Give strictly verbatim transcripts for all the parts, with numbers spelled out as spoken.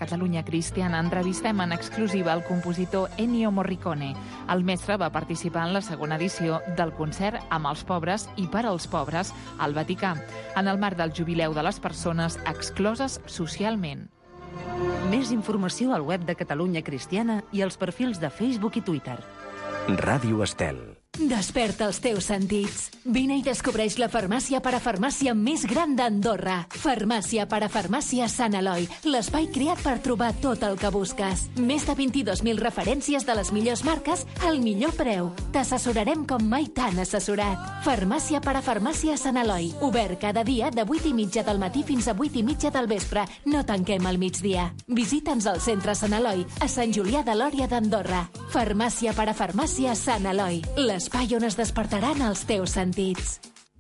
Catalunya Cristiana entrevistem en exclusiva el compositor Ennio Morricone. El mestre va participar en la segona edició del concert Amb els pobres i per als pobres al Vaticà, en el marc del jubileu de les persones excloses socialment. Més informació al web de Catalunya Cristiana i als perfils de Facebook i Twitter. Ràdio Estel. Desperta els teus sentits. Vine i descobreix la farmàcia parafarmàcia més gran d'Andorra. Farmàcia parafarmàcia Sant Eloi, l'espai creat per trobar tot el que busques. Més de vint-i-dos mil referències de les millors marques al millor preu. T'assessorarem com mai t'han assessorat. Farmàcia parafarmàcia Sant Eloi, obert cada dia de vuit i mitja del matí fins a vuit i mitja del vespre. No tanquem al migdia. Visita'ns al centre Sant Eloi, a Sant Julià de Lòria d'Andorra. Farmàcia parafarmàcia Sant Eloi, l'espai on es despertaran els teus sentits.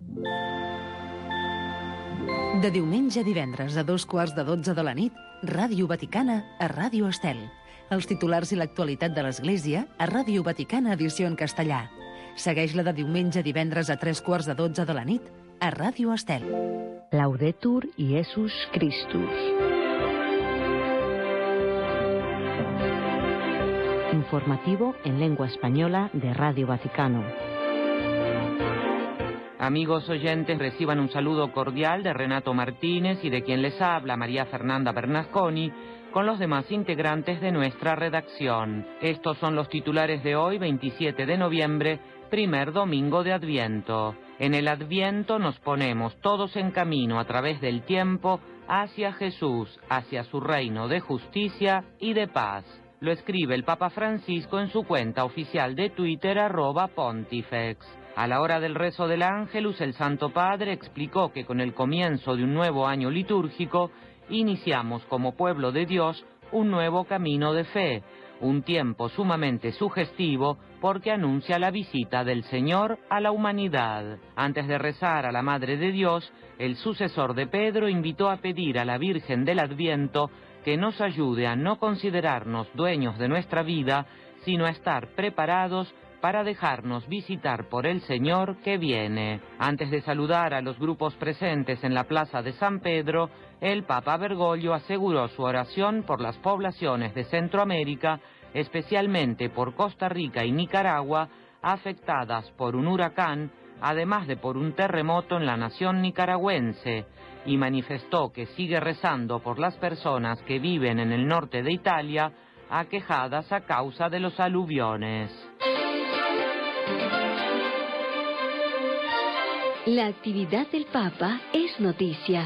De diumenge a divendres a dos quarts de dotze de la nit, Ràdio Vaticana a Ràdio Estel. Els titulars i l'actualitat de l'Església a Ràdio Vaticana edició en castellà. Segueix-la de diumenge a divendres a tres quarts de dotze de la nit a Ràdio Estel. Laudetur Iesus Christus. Informativo en lengua española de Radio Vaticano. Amigos oyentes, reciban un saludo cordial de Renato Martínez y de quien les habla, María Fernanda Bernasconi, con los demás integrantes de nuestra redacción. Estos son los titulares de hoy, veintisiete de noviembre, primer domingo de Adviento. En el Adviento nos ponemos todos en camino a través del tiempo hacia Jesús, hacia su reino de justicia y de paz. Lo escribe el Papa Francisco en su cuenta oficial de Twitter, arroba Pontifex. A la hora del rezo del Ángelus, el Santo Padre explicó que con el comienzo de un nuevo año litúrgico, iniciamos como pueblo de Dios un nuevo camino de fe, un tiempo sumamente sugestivo porque anuncia la visita del Señor a la humanidad. Antes de rezar a la Madre de Dios, el sucesor de Pedro invitó a pedir a la Virgen del Adviento que nos ayude a no considerarnos dueños de nuestra vida, sino a estar preparados para dejarnos visitar por el Señor que viene. Antes de saludar a los grupos presentes en la Plaza de San Pedro, el Papa Bergoglio aseguró su oración por las poblaciones de Centroamérica, especialmente por Costa Rica y Nicaragua, afectadas por un huracán, además de por un terremoto en la nación nicaragüense, y manifestó que sigue rezando por las personas que viven en el norte de Italia, aquejadas a causa de los aluviones. La actividad del Papa es noticia.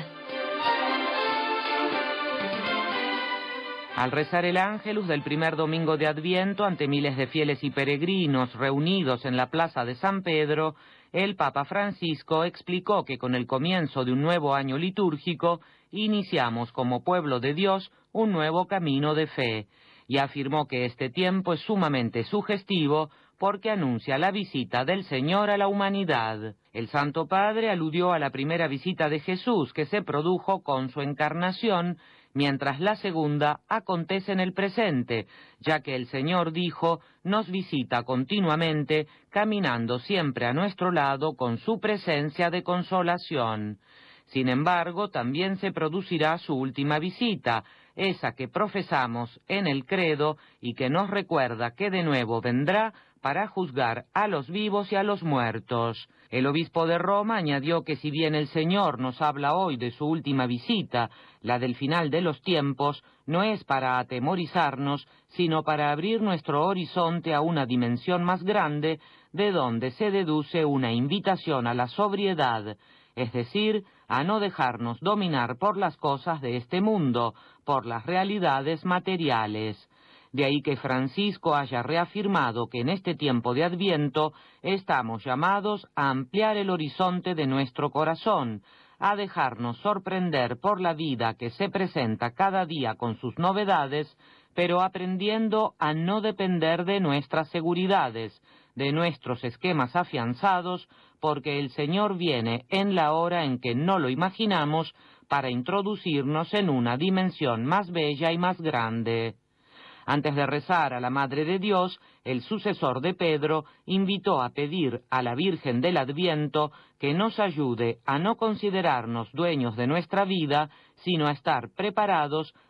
Al rezar el Ángelus del primer domingo de Adviento ante miles de fieles y peregrinos reunidos en la Plaza de San Pedro, el Papa Francisco explicó que con el comienzo de un nuevo año litúrgico iniciamos como pueblo de Dios un nuevo camino de fe, y afirmó que este tiempo es sumamente sugestivo porque anuncia la visita del Señor a la humanidad. El Santo Padre aludió a la primera visita de Jesús que se produjo con su encarnación, mientras la segunda acontece en el presente, ya que el Señor dijo, nos visita continuamente, caminando siempre a nuestro lado con su presencia de consolación. Sin embargo, también se producirá su última visita, esa que profesamos en el credo y que nos recuerda que de nuevo vendrá para juzgar a los vivos y a los muertos. El obispo de Roma añadió que si bien el Señor nos habla hoy de su última visita, la del final de los tiempos, no es para atemorizarnos, sino para abrir nuestro horizonte a una dimensión más grande, de donde se deduce una invitación a la sobriedad, es decir, a no dejarnos dominar por las cosas de este mundo, por las realidades materiales. De ahí que Francisco haya reafirmado que en este tiempo de Adviento estamos llamados a ampliar el horizonte de nuestro corazón, a dejarnos sorprender por la vida que se presenta cada día con sus novedades, pero aprendiendo a no depender de nuestras seguridades, de nuestros esquemas afianzados, porque el Señor viene en la hora en que no lo imaginamos para introducirnos en una dimensión más bella y más grande. Antes de rezar a la Madre de Dios, el sucesor de Pedro invitó a pedir a la Virgen del Adviento que nos ayude a no considerarnos dueños de nuestra vida, sino a estar preparados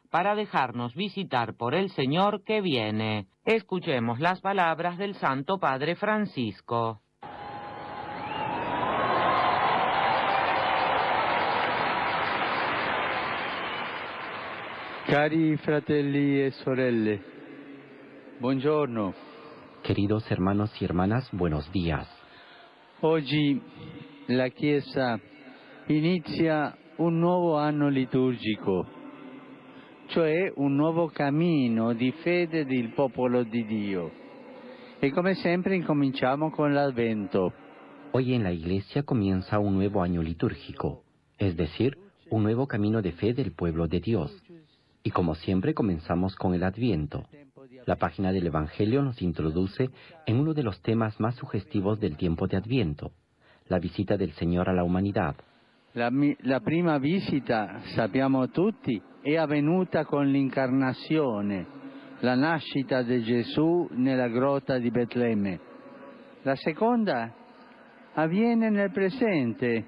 para dejarnos visitar por el Señor que viene. Escuchemos las palabras del Santo Padre Francisco. Cari fratelli e sorelle, buongiorno. Queridos hermanos y hermanas, buenos días. Oggi la Chiesa inizia un nuovo anno liturgico, cioè un nuovo cammino di fede del popolo di Dio. E come sempre incominciamo con l'Advento. Hoy en la Iglesia comienza un nuevo año litúrgico, es decir, un nuevo camino de fe del pueblo de Dios. Y como siempre comenzamos con el Adviento. La página del Evangelio nos introduce en uno de los temas más sugestivos del tiempo de Adviento, la visita del Señor a la humanidad. La, la prima visita, sappiamo tutti, è avvenuta con l'incarnazione, la nascita di Gesù nella grotta di Betlemme. La seconda avviene nel presente.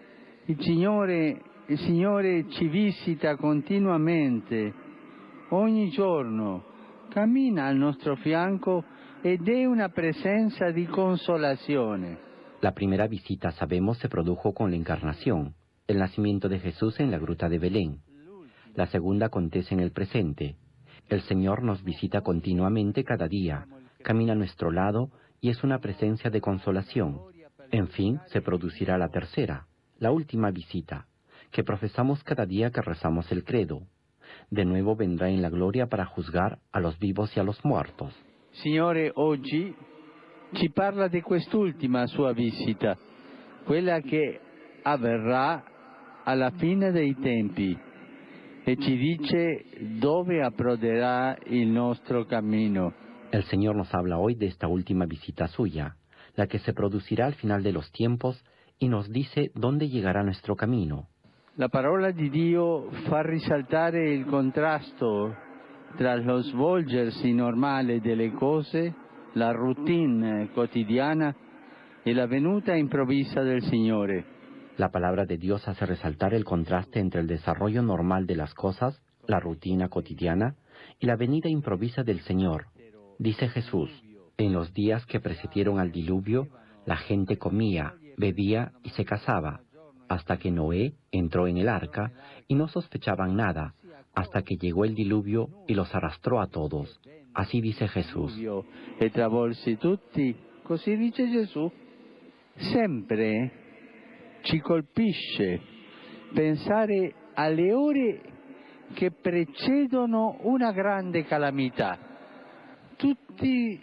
Il Signore Il Signore ci visita continuamente, ogni giorno, cammina al nostro fianco ed è una presencia di consolazione. La primera visita, sabemos, se produjo con la encarnación, el nacimiento de Jesús en la gruta de Belén. La segunda acontece en el presente. El Señor nos visita continuamente cada día, camina a nuestro lado y es una presencia de consolación. En fin, se producirá la tercera, la última visita, que profesamos cada día que rezamos el credo. De nuevo vendrá en la gloria para juzgar a los vivos y a los muertos. Signore oggi ci parla di quest'ultima sua visita, quella che avverrà alla fine dei tempi, e ci dice dove approderà il nostro cammino. El Señor nos habla hoy de esta última visita suya, la que se producirá al final de los tiempos, y nos dice dónde llegará nuestro camino. La parola di Dio fa risaltare il contrasto tra lo svolgersi normale delle cose, la routine quotidiana e la venuta improvvisa del Signore. La palabra de Dios hace resaltar el contraste entre el desarrollo normal de las cosas, la rutina cotidiana, y la venida improvisa del Señor. Dice Jesús, en los días que precedieron al diluvio, la gente comía, bebía y se casaba, hasta que Noé entró en el arca y no sospechaban nada, hasta que llegó el diluvio y los arrastró a todos. Así dice Jesús. E travolsi tutti, così dice Gesù. Sempre ci colpisce pensare alle ore che precedono una grande calamità. Tutti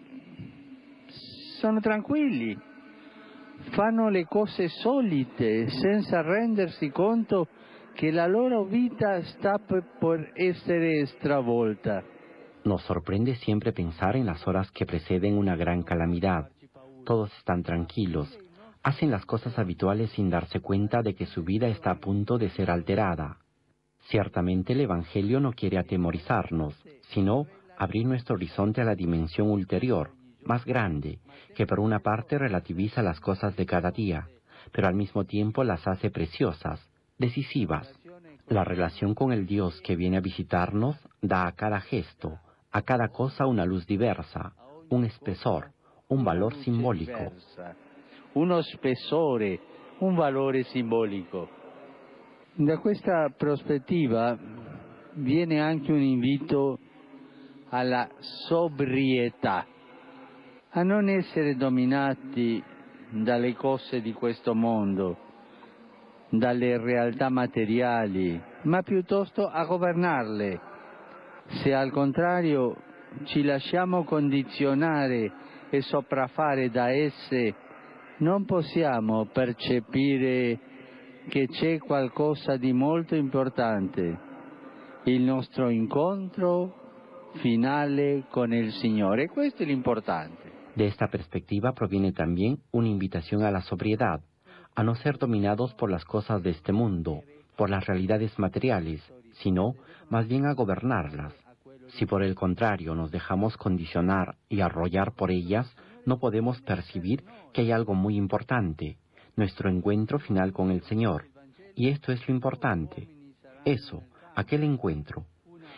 sono tranquilli, fanno le cose solite senza rendersi conto che la loro vita sta por essere stravolta. Nos sorprende siempre pensar en las horas que preceden una gran calamidad. Todos están tranquilos, hacen las cosas habituales sin darse cuenta de que su vida está a punto de ser alterada. Ciertamente el Evangelio no quiere atemorizarnos, sino abrir nuestro horizonte a la dimensión ulterior, más grande, que por una parte relativiza las cosas de cada día, pero al mismo tiempo las hace preciosas, decisivas. La relación con el Dios que viene a visitarnos da a cada gesto, a cada cosa una luz diversa, un espesor, un valor simbolico. Uno spessore, un valore simbolico. Da questa prospettiva viene anche un invito alla sobrietà, a non essere dominati dalle cose di questo mondo, dalle realtà materiali, ma piuttosto a governarle. Se al contrario ci lasciamo condizionare e sopraffare da esse, non possiamo percepire che c'è qualcosa di molto importante, il nostro incontro finale con el Signore. Questo è l'importante. De esta perspectiva proviene también una invitación a la sobriedad, a no ser dominados por las cosas de este mundo, por las realidades materiales, sino más bien a gobernarlas. Si por el contrario nos dejamos condicionar y arrollar por ellas, no podemos percibir que hay algo muy importante, nuestro encuentro final con el Señor. Y esto es lo importante, eso, aquel encuentro.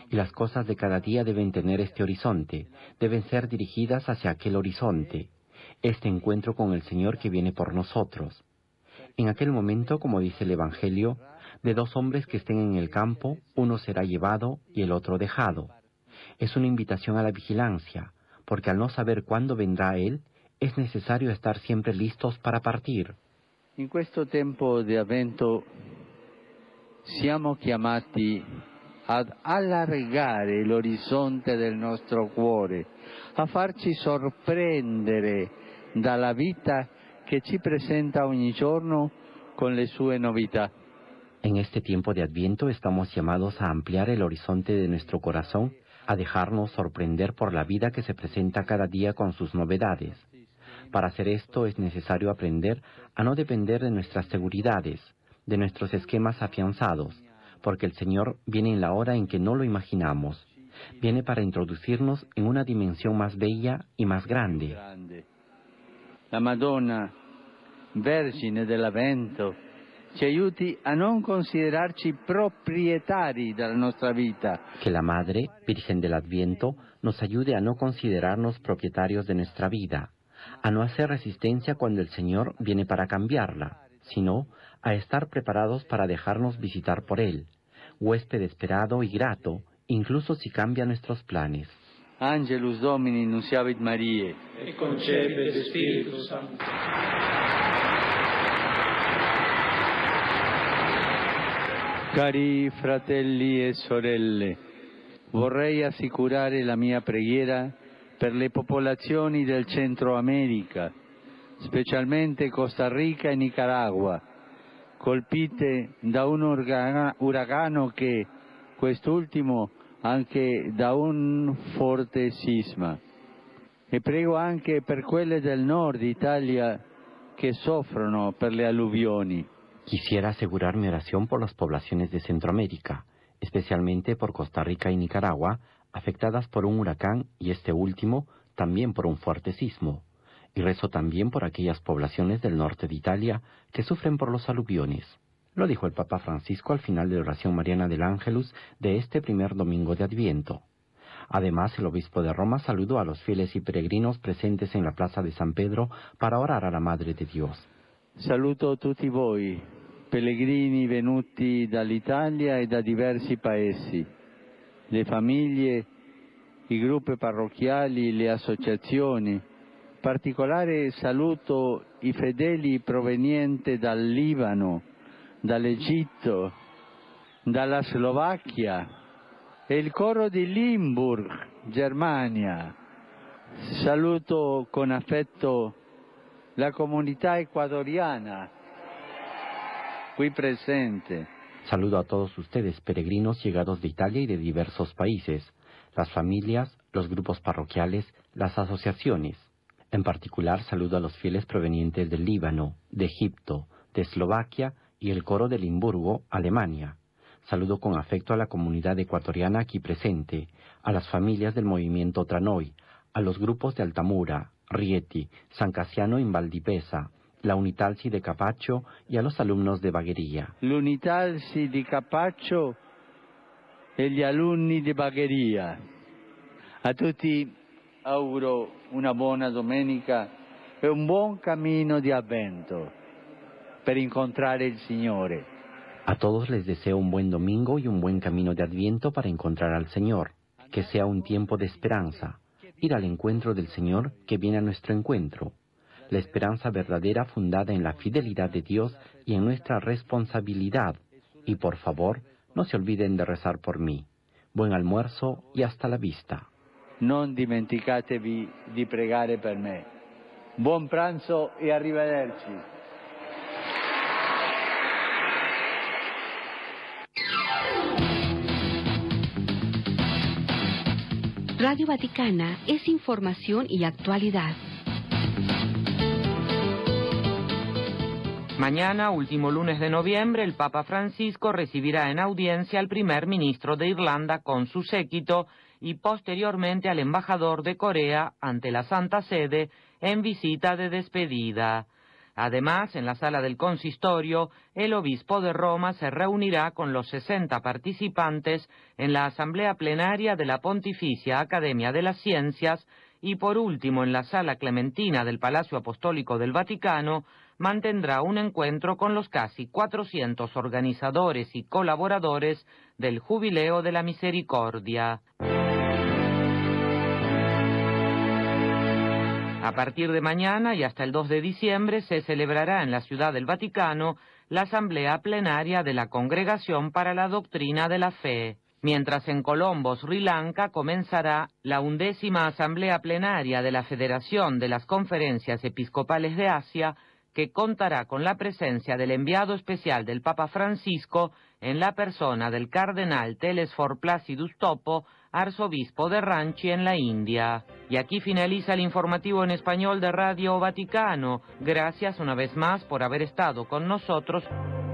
y las cosas de cada día deben tener este horizonte, deben ser dirigidas hacia aquel horizonte, este encuentro con el Señor que viene por nosotros. En aquel momento, como dice el Evangelio, de dos hombres que estén en el campo, uno será llevado y el otro dejado. Es una invitación a la vigilancia, porque al no saber cuándo vendrá Él, es necesario estar siempre listos para partir. In questo tempo di Avvento siamo chiamati ad allargare l'orizzonte del nostro cuore, a farci sorprendere dalla vita che ci presenta ogni giorno con le sue novità. En este tiempo de Adviento estamos llamados a ampliar el horizonte de nuestro corazón, a dejarnos sorprender por la vida que se presenta cada día con sus novedades. Para hacer esto es necesario aprender a no depender de nuestras seguridades, de nuestros esquemas afianzados, porque el Señor viene en la hora en que no lo imaginamos. Viene para introducirnos en una dimensión más bella y más grande. La Madonna, Vergine dell'Avvento, ci aiuti a non considerarci proprietari della nostra vita. Que la Madre, Virgen del Adviento, nos ayude a no considerarnos propietarios de nuestra vida, a no hacer resistencia cuando el Señor viene para cambiarla, sino a estar preparados para dejarnos visitar por Él, huésped esperado y grato, incluso si cambia nuestros planes. Angelus Domini nunciavit Mariae, et concepit Spiritus Sanctus. Cari fratelli e sorelle, vorrei assicurare la mia preghiera per le popolazioni del Centro America, specialmente Costa Rica e Nicaragua, colpite da un uragano, uragano che, quest'ultimo, anche da un forte sisma. E prego anche per quelle del nord Italia che soffrono per le alluvioni. Quisiera asegurar mi oración por las poblaciones de Centroamérica, especialmente por Costa Rica y Nicaragua, afectadas por un huracán y este último también por un fuerte sismo. Y rezo también por aquellas poblaciones del norte de Italia que sufren por los aluviones. Lo dijo el Papa Francisco al final de la oración mariana del Ángelus de este primer domingo de Adviento. Además, el obispo de Roma saludó a los fieles y peregrinos presentes en la plaza de San Pedro para orar a la Madre de Dios. Saluto tutti voi, pellegrini venuti dall'Italia e da diversi paesi, le famiglie, i gruppi parrocchiali, le associazioni. Particolare saluto i fedeli provenienti dal Libano, dall'Egitto, dalla Slovacchia e il coro di Limburg, Germania. Saluto con affetto la comunità ecuadoriana qui presente. Saludo a todos ustedes, peregrinos llegados de Italia y de diversos países, las familias, los grupos parroquiales, las asociaciones. En particular, saludo a los fieles provenientes del Líbano, de Egipto, de Eslovaquia y el coro de Limburgo, Alemania. Saludo con afecto a la comunidad ecuatoriana aquí presente, a las familias del movimiento Tranoi, a los grupos de Altamura, Rieti, San Casiano in Valdipesa, la Unitalsi de Capaccio y a los alumnos de Bagheria. L'Unitalsi di Capaccio e gli alunni di Bagheria. A tutti auguro una buona domenica e un buon cammino di Avvento per incontrare il Signore. A todos les deseo un buen domingo y un buen camino de Adviento para encontrar al Señor, que sea un tiempo de esperanza, ir al encuentro del Señor que viene a nuestro encuentro, la esperanza verdadera fundada en la fidelidad de Dios y en nuestra responsabilidad. Y por favor, no se olviden de rezar por mí. Buen almuerzo y hasta la vista. Non dimenticatevi di pregare per me. Buon pranzo e arrivederci. Radio Vaticana es información y actualidad. Mañana, último lunes de noviembre, el Papa Francisco recibirá en audiencia al primer ministro de Irlanda con su séquito y posteriormente al embajador de Corea ante la Santa Sede en visita de despedida. Además, en la sala del consistorio, el obispo de Roma se reunirá con los sesenta participantes en la asamblea plenaria de la Pontificia Academia de las Ciencias y, por último, en la sala clementina del Palacio Apostólico del Vaticano, mantendrá un encuentro con los casi cuatrocientos organizadores y colaboradores del Jubileo de la Misericordia. A partir de mañana y hasta el dos de diciembre se celebrará en la Ciudad del Vaticano la Asamblea Plenaria de la Congregación para la Doctrina de la Fe, mientras en Colombo, Sri Lanka, comenzará la undécima Asamblea Plenaria de la Federación de las Conferencias Episcopales de Asia, que contará con la presencia del enviado especial del Papa Francisco en la persona del cardenal Telesfor Placidus Topo, arzobispo de Ranchi en la India. Y aquí finaliza el informativo en español de Radio Vaticano. Gracias una vez más por haber estado con nosotros.